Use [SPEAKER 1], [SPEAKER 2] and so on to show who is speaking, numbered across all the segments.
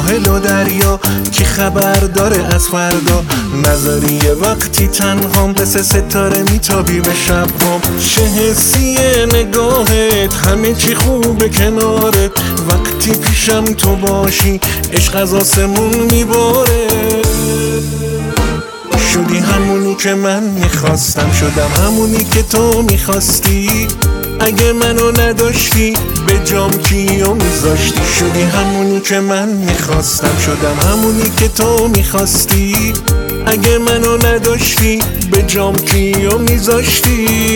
[SPEAKER 1] ساحل و دریا کی خبر داره از فردا؟ نذاری یه وقتی تنهام پس ستاره میتابی به شبهام. چه حسیه نگاهت، همه چی خوبه کنارت، وقتی پیشم تو باشی عشق از آسمون میباره. شدی همونی که من میخواستم، شدم همونی که تو میخواستی. اگه منو نداشتی به جام کیو میذاشتی؟ شدی همونی که من میخواستم، شدم همونی که تو میخواستی. اگه منو نداشتی به جام کیو میذاشتی؟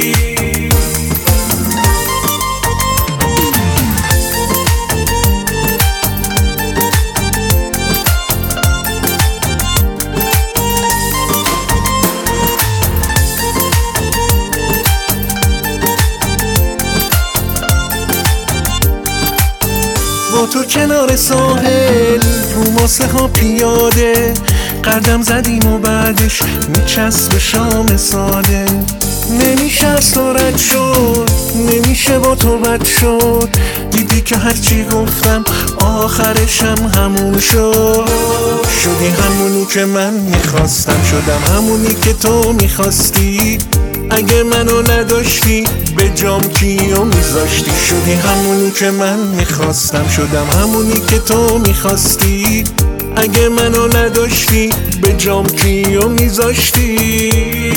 [SPEAKER 1] با تو کنار ساحل رو ماسه ها پیاده، قدم زدیم و بعدش میچسب شام ساده. نمیشه از تو رد شد، نمیشه با تو بد شد. دیدی که هرچی گفتم آخرشم همون شد. شدی همونی که من میخواستم، شدم همونی که تو میخواستی. اگه منو نداشتی به جام کیو میذاشتی؟ شدی همونی که من میخواستم، شدم همونی که تو میخواستی. اگه منو نداشتی به جام کیو میذاشتی؟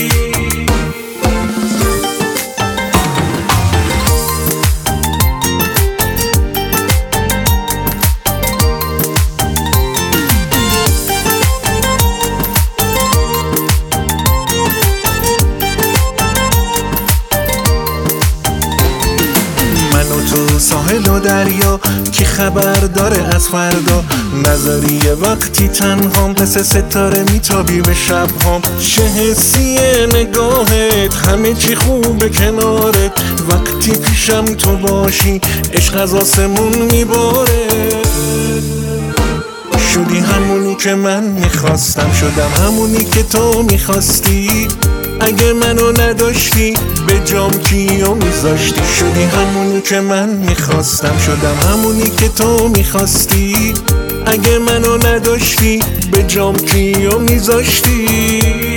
[SPEAKER 1] تو ساحل و دریا کی خبر داره از فردا؟ نذاری یه وقتی تنهام پس ستاره میتابی به شبهام. چه حسیه نگاهت، همه چی خوبه کنارت، وقتی پیشم تو باشی عشق از آسمون میباره. شدی همونی که من میخواستم، شدم همونی که تو میخواستی. اگه منو نداشتی به جام کیو میذاشتی؟ شدی همونی که من میخواستم، شدم همونی که تو میخواستی. اگه منو نداشتی به جام کیو میذاشتی؟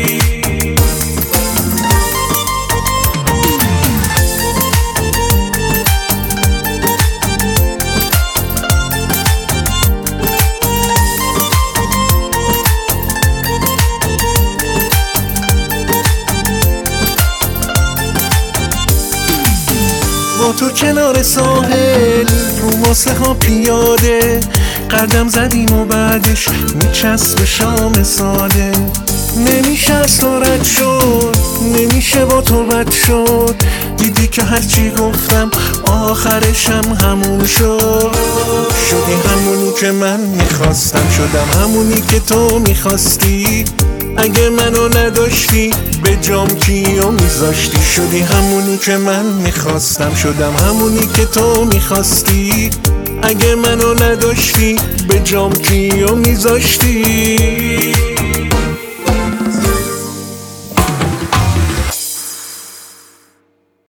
[SPEAKER 1] با تو کنار ساحل رو ماسه ها پیاده، قدم زدیم و بعدش میچسب شام ساده. نمیشه از تو رد شد، نمیشه با تو بد شد. دیدی که هرچی گفتم آخرشم همون شد. شدی همونی که من میخواستم، شدم همونی که تو میخواستی. اگه منو نداشتی به جام کیو میذاشتی؟ شدی همونی که من میخواستم، شدم همونی که تو میخواستی. اگه منو نداشتی به جام کیو میذاشتی؟